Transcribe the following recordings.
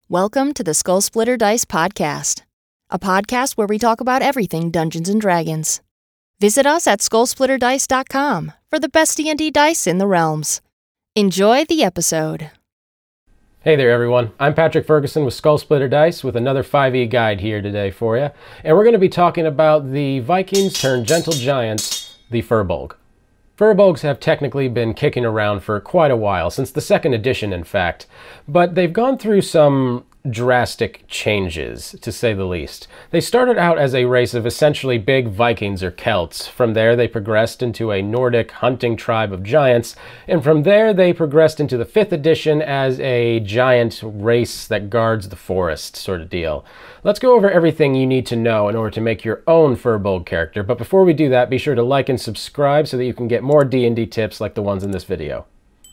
Welcome to the Skull Splitter Dice Podcast, a podcast where we talk about everything Dungeons & Dragons. Visit us at skullsplitterdice.com for the best D&D dice in the realms. Enjoy the episode. Hey there everyone, I'm Patrick Ferguson with Skull Splitter Dice with another 5e guide here today for you. And we're going to be talking about the Vikings turned gentle giants, the Furbolg. Furbolgs have technically been kicking around for quite a while, since the 2nd edition in fact, but they've gone through some drastic changes, to say the least. They started out as a race of essentially big Vikings or Celts. From there they progressed into a Nordic hunting tribe of giants, and from there they progressed into the 5th edition as a giant race that guards the forest sort of deal. Let's go over everything you need to know in order to make your own Furbolg character, but before we do that, be sure to like and subscribe so that you can get more D&D tips like the ones in this video.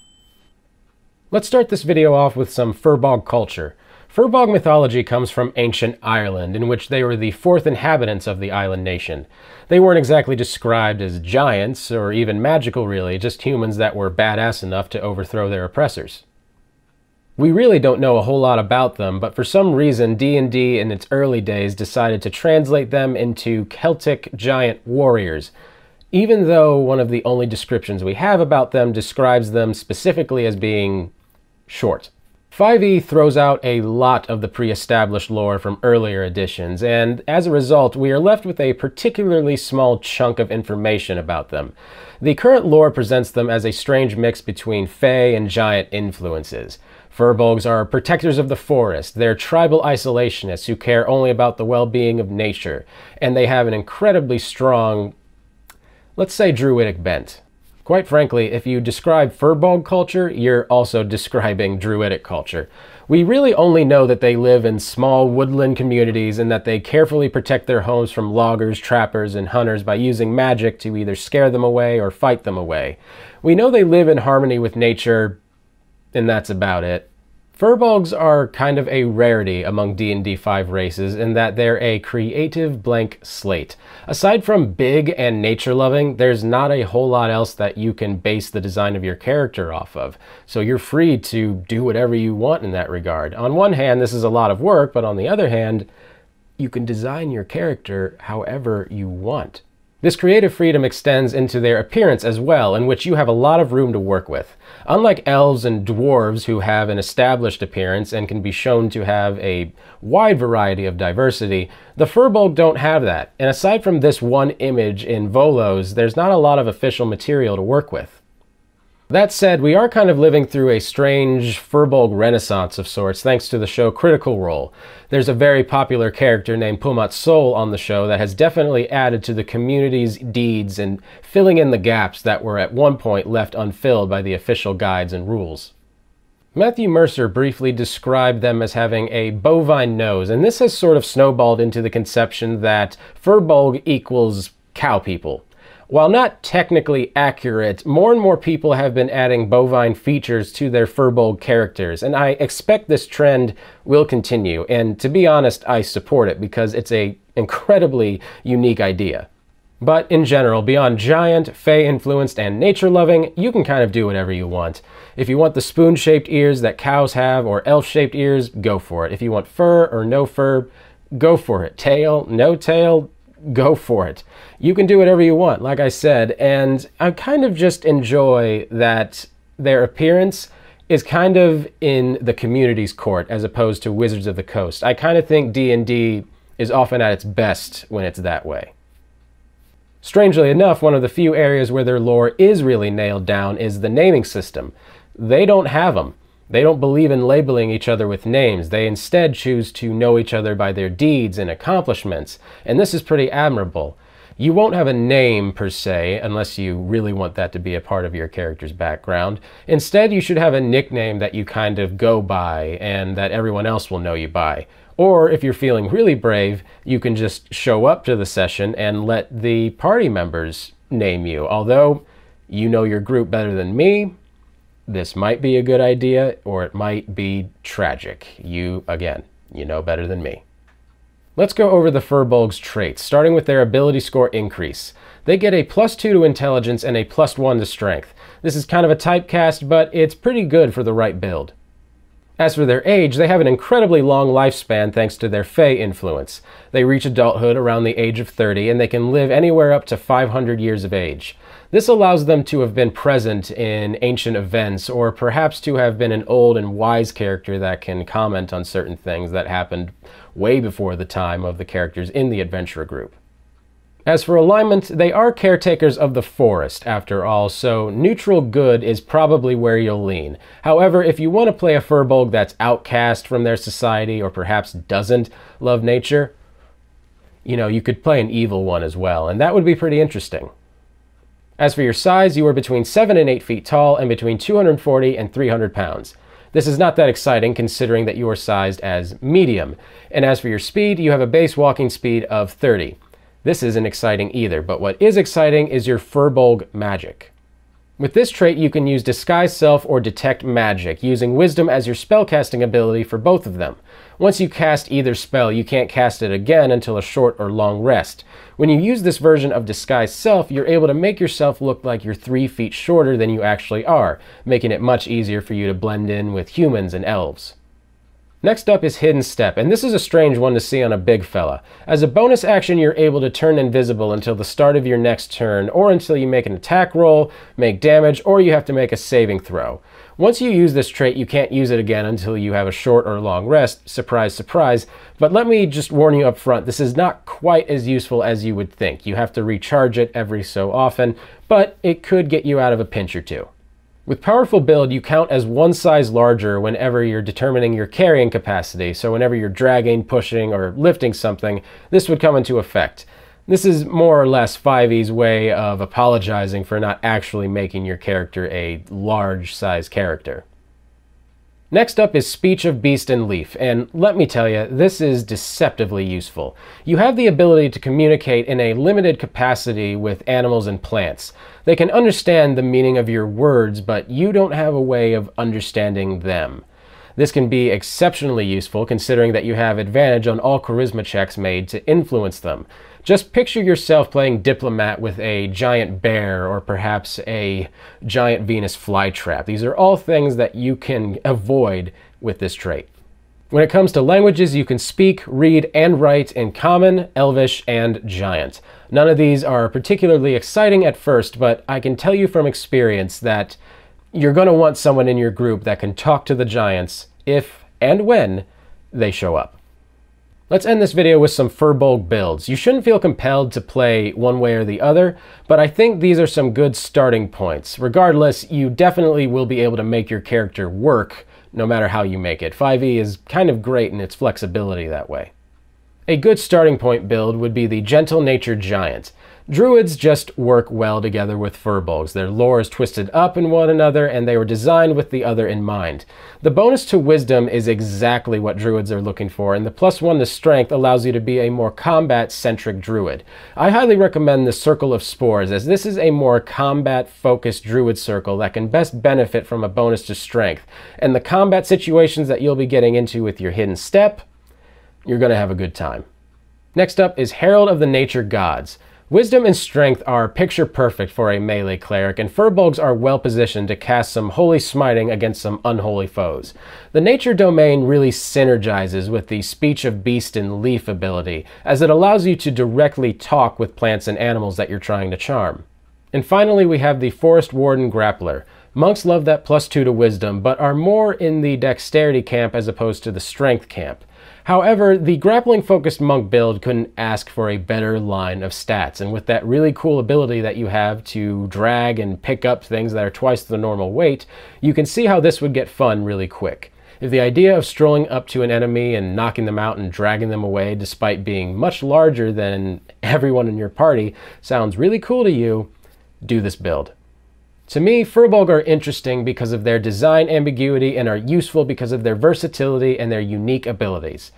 Let's start this video off with some Furbolg culture. Furbolg mythology comes from ancient Ireland, in which they were the 4th inhabitants of the island nation. They weren't exactly described as giants, or even magical really, just humans that were badass enough to overthrow their oppressors. We really don't know a whole lot about them, but for some reason D&D in its early days decided to translate them into Celtic giant warriors, even though one of the only descriptions we have about them describes them specifically as being short. 5e throws out a lot of the pre-established lore from earlier editions, and as a result, we are left with a particularly small chunk of information about them. The current lore presents them as a strange mix between Fae and giant influences. Furbolgs are protectors of the forest, they're tribal isolationists who care only about the well-being of nature, and they have an incredibly strong, let's say, druidic bent. Quite frankly, if you describe Furbolg culture, you're also describing druidic culture. We really only know that they live in small woodland communities and that they carefully protect their homes from loggers, trappers, and hunters by using magic to either scare them away or fight them away. We know they live in harmony with nature, and that's about it. Furbolgs are kind of a rarity among D&D 5 races in that they're a creative blank slate. Aside from big and nature-loving, there's not a whole lot else that you can base the design of your character off of, so you're free to do whatever you want in that regard. On one hand, this is a lot of work, but on the other hand, you can design your character however you want. This creative freedom extends into their appearance as well, in which you have a lot of room to work with. Unlike elves and dwarves who have an established appearance and can be shown to have a wide variety of diversity, the Furbolg don't have that, and aside from this one image in Volos, there's not a lot of official material to work with. That said, we are kind of living through a strange Furbolg renaissance of sorts thanks to the show Critical Role. There's a very popular character named Pumat Sol on the show that has definitely added to the community's deeds and filling in the gaps that were at one point left unfilled by the official guides and rules. Matthew Mercer briefly described them as having a bovine nose, and this has sort of snowballed into the conception that Furbolg equals cow people. While not technically accurate, more and more people have been adding bovine features to their Furbolg characters, and I expect this trend will continue, and to be honest, I support it because it's an incredibly unique idea. But in general, beyond giant, Fae-influenced, and nature-loving, you can kind of do whatever you want. If you want the spoon-shaped ears that cows have or elf-shaped ears, go for it. If you want fur or no fur, go for it. Tail, no tail, go for it. You can do whatever you want, like I said, and I kind of just enjoy that their appearance is kind of in the community's court as opposed to Wizards of the Coast. I kind of think D&D is often at its best when it's that way. Strangely enough, one of the few areas where their lore is really nailed down is the naming system. They don't have them. They don't believe in labeling each other with names. They instead choose to know each other by their deeds and accomplishments, and this is pretty admirable. You won't have a name per se, unless you really want that to be a part of your character's background. Instead, you should have a nickname that you kind of go by and that everyone else will know you by. Or if you're feeling really brave, you can just show up to the session and let the party members name you. Although you know your group better than me, this might be a good idea, or it might be tragic. Again, you know better than me. Let's go over the Furbolg's traits, starting with their ability score increase. They get a +2 to intelligence and a +1 to strength. This is kind of a typecast, but it's pretty good for the right build. As for their age, they have an incredibly long lifespan thanks to their Fey influence. They reach adulthood around the age of 30, and they can live anywhere up to 500 years of age. This allows them to have been present in ancient events, or perhaps to have been an old and wise character that can comment on certain things that happened way before the time of the characters in the adventurer group. As for alignment, they are caretakers of the forest, after all, so neutral good is probably where you'll lean. However, if you want to play a Firbolg that's outcast from their society, or perhaps doesn't love nature, you could play an evil one as well, and that would be pretty interesting. As for your size, you are between 7 and 8 feet tall and between 240 and 300 pounds. This is not that exciting considering that you are sized as medium. And as for your speed, you have a base walking speed of 30. This isn't exciting either, but what is exciting is your Firbolg magic. With this trait, you can use Disguise Self or Detect Magic, using Wisdom as your spellcasting ability for both of them. Once you cast either spell, you can't cast it again until a short or long rest. When you use this version of Disguise Self, you're able to make yourself look like you're 3 feet shorter than you actually are, making it much easier for you to blend in with humans and elves. Next up is Hidden Step, and this is a strange one to see on a big fella. As a bonus action, you're able to turn invisible until the start of your next turn, or until you make an attack roll, make damage, or you have to make a saving throw. Once you use this trait, you can't use it again until you have a short or long rest, surprise, surprise, but let me just warn you up front, this is not quite as useful as you would think. You have to recharge it every so often, but it could get you out of a pinch or two. With Powerful Build, you count as one size larger whenever you're determining your carrying capacity, so whenever you're dragging, pushing, or lifting something, this would come into effect. This is more or less 5e's way of apologizing for not actually making your character a large size character. Next up is Speech of Beast and Leaf, and let me tell you, this is deceptively useful. You have the ability to communicate in a limited capacity with animals and plants. They can understand the meaning of your words, but you don't have a way of understanding them. This can be exceptionally useful considering that you have advantage on all charisma checks made to influence them. Just picture yourself playing diplomat with a giant bear or perhaps a giant Venus flytrap. These are all things that you can avoid with this trait. When it comes to languages, you can speak, read, and write in Common, Elvish, and Giant. None of these are particularly exciting at first, but I can tell you from experience that you're going to want someone in your group that can talk to the giants if and when they show up. Let's end this video with some Firbolg builds. You shouldn't feel compelled to play one way or the other, but I think these are some good starting points. Regardless, you definitely will be able to make your character work no matter how you make it. 5e is kind of great in its flexibility that way. A good starting point build would be the Gentle Natured Giant. Druids just work well together with Firbolgs. Their lore is twisted up in one another, and they were designed with the other in mind. The bonus to Wisdom is exactly what Druids are looking for, and the +1 to Strength allows you to be a more combat-centric Druid. I highly recommend the Circle of Spores, as this is a more combat-focused Druid circle that can best benefit from a bonus to Strength. And the combat situations that you'll be getting into with your Hidden Step, you're going to have a good time. Next up is Herald of the Nature Gods. Wisdom and Strength are picture perfect for a melee cleric, and Firbolgs are well positioned to cast some holy smiting against some unholy foes. The nature domain really synergizes with the Speech of Beast and Leaf ability, as it allows you to directly talk with plants and animals that you're trying to charm. And finally, we have the Forest Warden Grappler. Monks love that +2 to Wisdom, but are more in the Dexterity camp as opposed to the Strength camp. However, the grappling-focused monk build couldn't ask for a better line of stats, and with that really cool ability that you have to drag and pick up things that are twice the normal weight, you can see how this would get fun really quick. If the idea of strolling up to an enemy and knocking them out and dragging them away despite being much larger than everyone in your party sounds really cool to you, do this build. To me, Firbolg are interesting because of their design ambiguity and are useful because of their versatility and their unique abilities.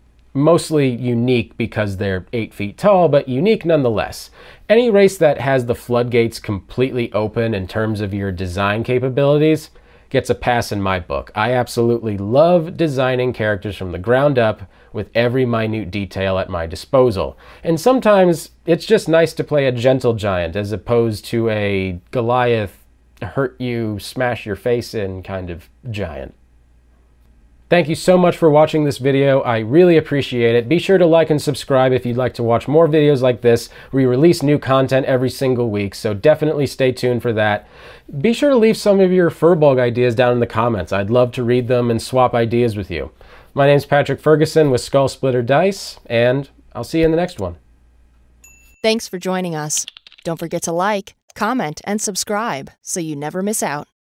Mostly unique because they're 8 feet tall, but unique nonetheless. Any race that has the floodgates completely open in terms of your design capabilities gets a pass in my book. I absolutely love designing characters from the ground up with every minute detail at my disposal. And sometimes it's just nice to play a gentle giant as opposed to a Goliath hurt you, smash your face in kind of giant. Thank you so much for watching this video. I really appreciate it. Be sure to like and subscribe if you'd like to watch more videos like this. We release new content every single week, so definitely stay tuned for that. Be sure to leave some of your fur bulk ideas down in the comments. I'd love to read them and swap ideas with you. My name's Patrick Ferguson with Skull Splitter Dice, and I'll see you in the next one. Thanks for joining us. Don't forget to like, comment, and subscribe so you never miss out.